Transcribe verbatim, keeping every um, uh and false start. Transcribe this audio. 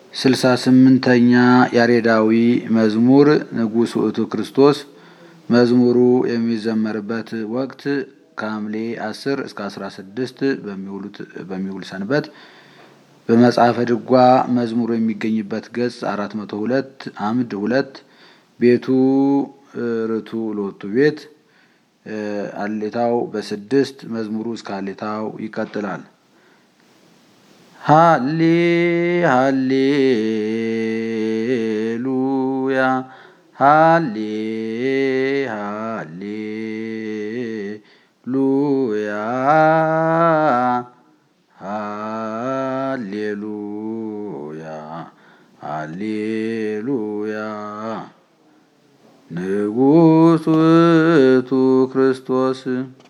ስልሳ ስምንተኛ ያሬዳዊ መዝሙር ንጉሥ ውእቱ ክርስቶስ። መዝሙሩ የሚዘመርበት ወቅት ከሐምሌ አስር እስከ አስራ ስድስት በሚውል ሰንበት። በመጽሐፈ ድጓ መዝሙሩ የሚገኝበት ገጽ አራት መቶ ሁለት አምድ ሁለት ቤቱ ርቱ ሎቱ ቤት አሌታው በስድስት መዝሙሩ እስከ አሌታው ይቀጥላል። ሃሌ ሃሌ ሉያ ሃሌ ሃሌ ሉያ ሃሌሉያ ሃሌሉያ ንጉሥ ውእቱ ክርስቶስ